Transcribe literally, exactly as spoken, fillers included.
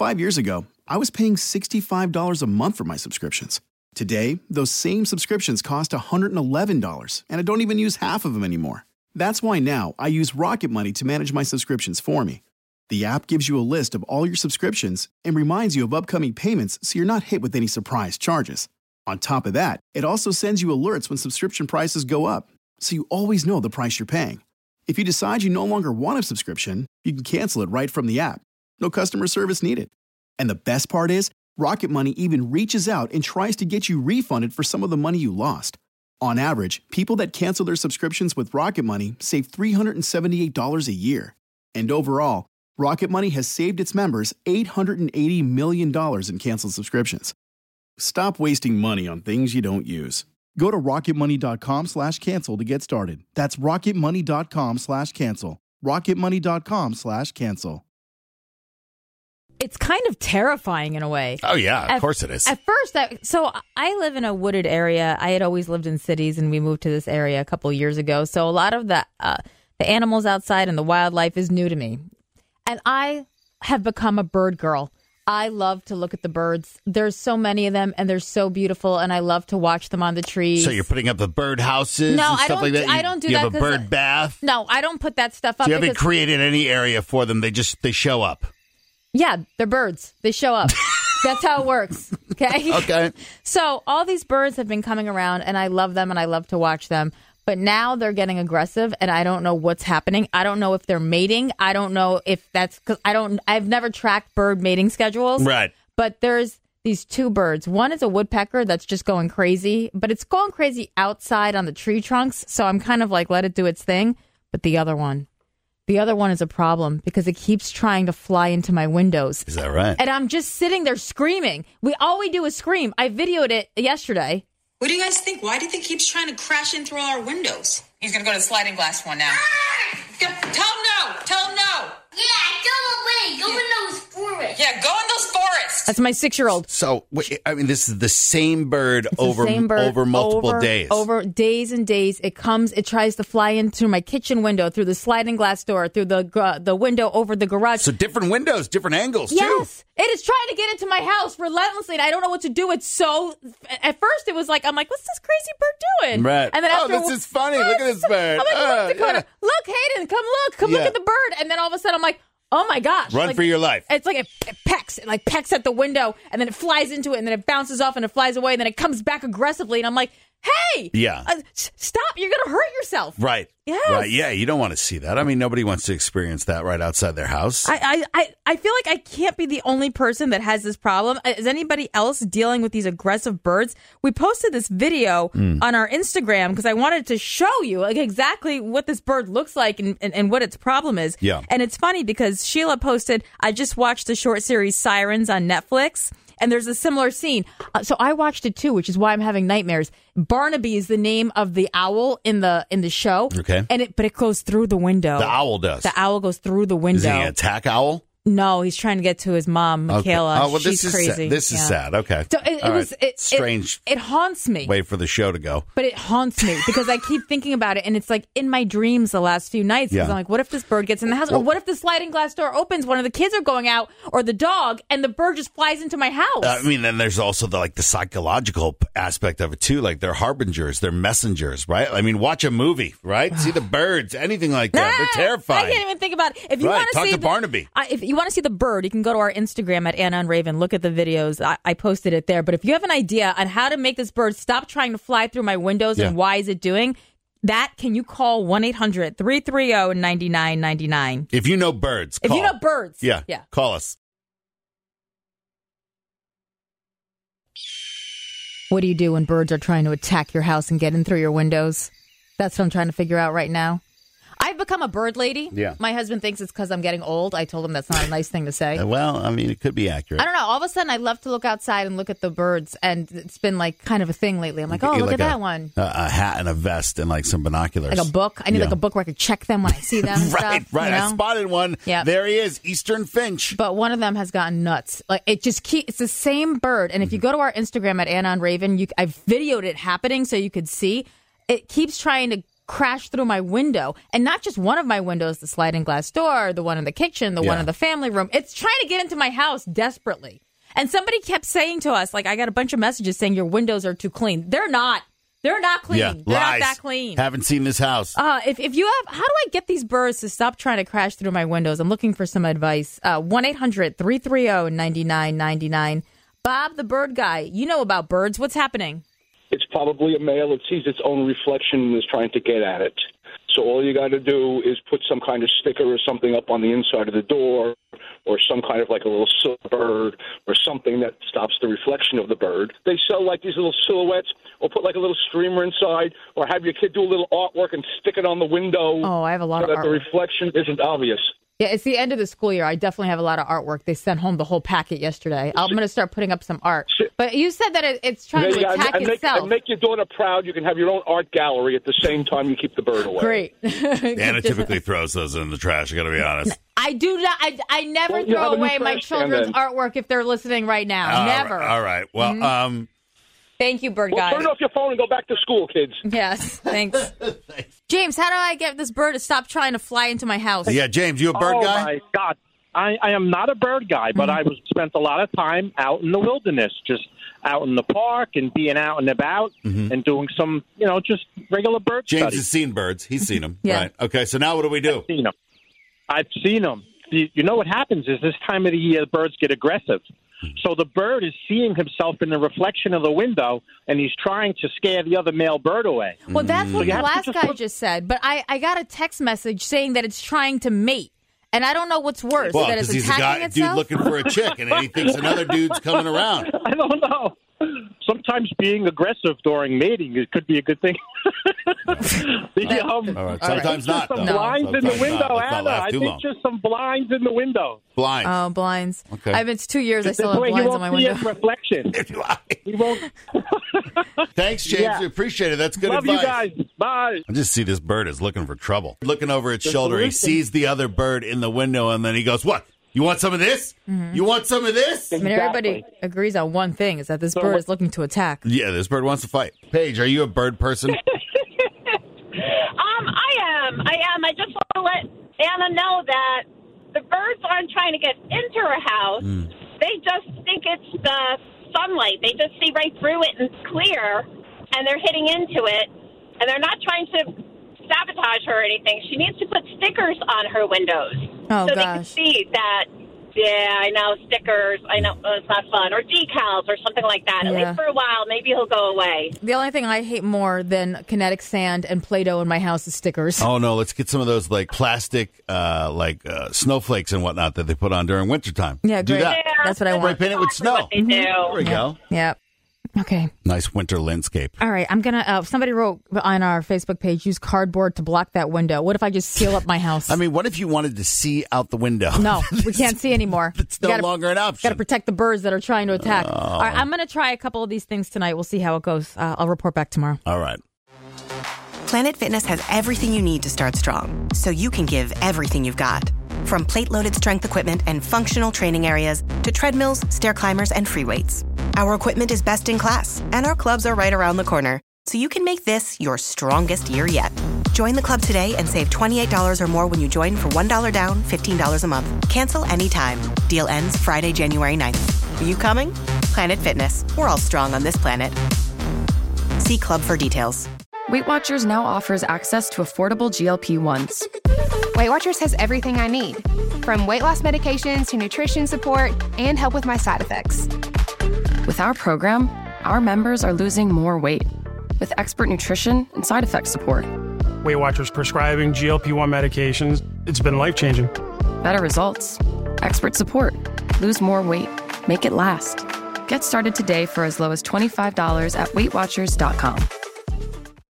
Five years ago, I was paying sixty-five dollars a month for my subscriptions. Today, those same subscriptions cost one hundred eleven dollars, and I don't even use half of them anymore. That's why now I use Rocket Money to manage my subscriptions for me. The app gives you a list of all your subscriptions and reminds you of upcoming payments so you're not hit with any surprise charges. On top of that, it also sends you alerts when subscription prices go up, so you always know the price you're paying. If you decide you no longer want a subscription, you can cancel it right from the app. No customer service needed. And the best part is, Rocket Money even reaches out and tries to get you refunded for some of the money you lost. On average, people that cancel their subscriptions with Rocket Money save three hundred seventy-eight dollars a year. And overall, Rocket Money has saved its members eight hundred eighty million dollars in canceled subscriptions. Stop wasting money on things you don't use. Go to rocketmoney.com slash cancel to get started. That's rocketmoney.com slash cancel. rocketmoney.com slash cancel. It's kind of terrifying in a way. Oh, yeah, of at, course it is. At first, I, so I live in a wooded area. I had always lived in cities, and we moved to this area a couple of years ago. So a lot of the uh, the animals outside and the wildlife is new to me. And I have become a bird girl. I love to look at the birds. There's so many of them, and they're so beautiful, and I love to watch them on the trees. So you're putting up the bird houses no, and stuff I don't, like that? You, I don't do you that. You have a bird bath? No, I don't put that stuff up. So you haven't because, created any area for them. They just they show up. Yeah, they're birds. They show up. That's how it works. Okay? Okay. So all these birds have been coming around, and I love them, and I love to watch them. But now they're getting aggressive, and I don't know what's happening. I don't know if they're mating. I don't know if that's because I don't. I've never tracked bird mating schedules. Right. But there's these two birds. One is a woodpecker that's just going crazy, but it's going crazy outside on the tree trunks. So I'm kind of like, let it do its thing. But the other one, the other one is a problem because it keeps trying to fly into my windows. Is that right? And I'm just sitting there screaming. We all we do is scream. I videoed it yesterday. What do you guys think? Why do you think he keeps trying to crash in through all our windows? He's going to go to the sliding glass one now. Ah! Tell him no! Tell him no! Yeah, go away. Go in those forests. Yeah, go in those forests. That's my six-year-old. So, wait, I mean, this is the same bird It's over the same bird over multiple over, days. Over days and days. It comes, it tries to fly in through my kitchen window, through the sliding glass door, through the uh, the window over the garage. So different windows, different angles, yes, too. it is trying to get into my house relentlessly, and I don't know what to do. It's so, at first it was like, I'm like, what's this crazy bird doing? Right. And then oh, after, this is funny. Look at this bird. I'm like, uh, look, Dakota, yeah. look, Hayden, come look, come Yeah. look at the bird. And then all of a sudden I'm like, oh my gosh. Run like, for your life. It's like it, it pecks, it like pecks at the window, and then it flies into it, and then it bounces off, and it flies away, and then it comes back aggressively, and I'm like, hey, Yeah. uh, s- stop, you're going to hurt yourself. Right. Yes. Right. Yeah, you don't want to see that. I mean, nobody wants to experience that right outside their house. I, I, I, I feel like I can't be the only person that has this problem. Is anybody else dealing with these aggressive birds? We posted this video Mm. on our Instagram because I wanted to show you like exactly what this bird looks like and, and, and what its problem is. Yeah. And it's funny because Sheila posted, I just watched the short series Sirens on Netflix. And there's a similar scene. Uh, so I watched it too, which is why I'm having nightmares. Barnaby is the name of the owl in the in the show. Okay. And it but it goes through the window. The owl does. The owl goes through the window. Is he an attack owl? No, he's trying to get to his mom, Michaela. Okay. Oh, well, She's this is crazy. Sad. This is Yeah. sad. Okay. So it, it All was right. it, strange. It, it haunts me. Way for the show to go. But it haunts me because I keep thinking about it, and it's like in my dreams the last few nights. Because Yeah. I'm like, what if this bird gets in the house? Well- or what if the sliding glass door opens, one of the kids are going out, or the dog, and the bird just flies into my house? I mean, then there's also the like the psychological p- aspect of it too. Like they're harbingers, they're messengers, right? I mean, watch a movie, right? See the birds, anything like that. Ah, They're terrifying. I can't even think about it. If you Right, want to talk see to the- Barnaby. I- if you want to see the bird, you can go to our Instagram at Anna and Raven. Look at the videos. I, I posted it there. But if you have an idea on how to make this bird stop trying to fly through my windows Yeah. and why is it doing that, can you call one eight hundred three three zero nine nine nine nine? If you know birds, If call. you know birds. yeah, Yeah. call us. What do you do when birds are trying to attack your house and get in through your windows? That's what I'm trying to figure out right now. I've become a bird lady. Yeah. My husband thinks it's because I'm getting old. I told him that's not a nice thing to say. Uh, well, I mean, it could be accurate. I don't know. All of a sudden, I love to look outside and look at the birds, and it's been like kind of a thing lately. I'm like, oh, Get look like at a- that one. A, a hat and a vest and like some binoculars. Like a book. I need Yeah. like a book where I could check them when I see them. And right, stuff, right. you know? I spotted one. Yeah. There he is, Eastern Finch. But one of them has gotten nuts. Like it just keep. It's the same bird. And if you go to our Instagram at Anna and Raven, you, I've videoed it happening so you could see. It keeps trying to crash through my window. And not just one of my windows, the sliding glass door, the one in the kitchen, the Yeah. one in the family room. It's trying to get into my house desperately. And somebody kept saying to us, like, I got a bunch of messages saying your windows are too clean. They're not. They're not clean. Yeah, They're lies. not that clean. Haven't seen this house. Uh, if, if you have, how do I get these birds to stop trying to crash through my windows? I'm looking for some advice. Uh, one eight hundred three three zero nine nine nine nine. Bob, the bird guy, you know about birds. What's happening? It's probably a male that sees its own reflection and is trying to get at it. So all you got to do is put some kind of sticker or something up on the inside of the door, or some kind of like a little silver bird or something that stops the reflection of the bird. They sell like these little silhouettes, or put like a little streamer inside, or have your kid do a little artwork and stick it on the window. Oh, I have a lot so of that the artwork. reflection isn't obvious. Yeah, it's the end of the school year. I definitely have a lot of artwork. They sent home the whole packet yesterday. I'm going to start putting up some art. But you said that it, it's trying There to you go. attack and, make, itself. and make your daughter proud. You can have your own art gallery at the same time you keep the bird away. Great. Anna typically throws those in the trash. I got to be honest. I do not. I, I never Well, you throw have a new away my trash can children's then. artwork if they're listening right now. All never. right, all right. Well, Mm-hmm. um, Thank you, bird Well, guy. turn off your phone and go back to school, kids. Yes, thanks. James, how do I get this bird to stop trying to fly into my house? yeah, James, you a bird oh guy? my God. I, I am not a bird guy, but I was spent a lot of time out in the wilderness, just out in the park and being out and about and doing some, you know, just regular bird James studies. has seen birds. He's seen them. Yeah. Right. Okay, so now what do we do? Seen 'em. I've seen them. You, you know what happens is this time of the year, birds get aggressive. So the bird is seeing himself in the reflection of the window, and he's trying to scare the other male bird away. Well, that's what you the have to last just guy look- just said. But I, I got a text message saying that it's trying to mate. And I don't know what's worse, Well, that it's because he's a attacking guy, itself. dude looking for a chick, and he thinks another dude's coming around. I don't know. Sometimes being aggressive during mating it could be a good thing. the, um, All right, sometimes just not. some though. blinds in the Sometimes window, not. Let's not Anna. laugh I too think long. just some blinds in the window. Blind. Oh, blinds. Okay. I've been it's two years. I This still have way he blinds won't on my see window. his reflection. He won't. Thanks, James. Yeah. We appreciate it. That's good Love advice. you guys. Bye. I just see this bird is looking for trouble. Looking over its shoulder, he listen. sees the other bird in the window, and then he goes, "What? You want some of this? Mm-hmm. You want some of this?" I mean, everybody agrees on one thing: is that this bird is looking to attack. Yeah, this bird wants to fight. Paige, are you a bird person? Um, I am. I am. I just want to let Anna know that the birds aren't trying to get into her house. Mm. They just think it's the sunlight. They just see right through it and it's clear, and they're hitting into it, and they're not trying to sabotage her or anything. She needs to put stickers on her windows Oh, so they gosh. can see that. Yeah, I know, stickers. I know oh, it's not fun. Or decals or something like that. At Yeah. least for a while. Maybe he'll go away. The only thing I hate more than kinetic sand and Play-Doh in my house is stickers. Oh no, let's get some of those like plastic, uh, like uh, snowflakes and whatnot that they put on during wintertime. Yeah, do great. that. Yeah, That's what I Spray want. paint it with exactly snow. what they do. There we go. Yeah. Okay. Nice winter landscape. All right. I'm going to, uh, somebody wrote on our Facebook page, use cardboard to block that window. What if I just seal up my house? I mean, what if you wanted to see out the window? no, we can't see anymore. It's no You gotta- longer an option. Got to protect the birds that are trying to attack. All right. I'm going to try a couple of these things tonight. We'll see how it goes. Uh, I'll report back tomorrow. All right. Planet Fitness has everything you need to start strong, so you can give everything you've got. From plate-loaded strength equipment and functional training areas to treadmills, stair climbers, and free weights. Our equipment is best in class, and our clubs are right around the corner, so you can make this your strongest year yet. Join the club today and save twenty-eight dollars or more when you join for one dollar down, fifteen dollars a month. Cancel anytime. Deal ends Friday, January ninth. Are you coming? Planet Fitness. We're all strong on this planet. See club for details. Weight Watchers now offers access to affordable G L P ones. Weight Watchers has everything I need, from weight loss medications to nutrition support and help with my side effects. With our program, our members are losing more weight with expert nutrition and side effect support. Weight Watchers prescribing G L P one medications, it's been life-changing. Better results, expert support, lose more weight, make it last. Get started today for as low as twenty-five dollars at weight watchers dot com.